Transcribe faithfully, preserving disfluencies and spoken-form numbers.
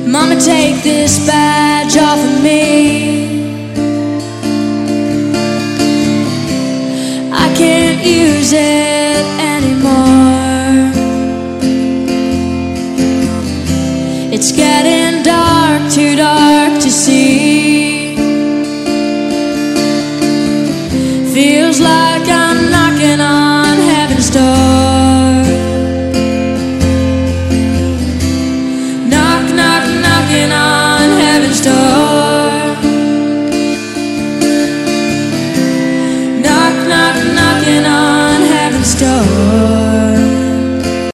Mama, take this badge off of me. I can't use it anymore. It's getting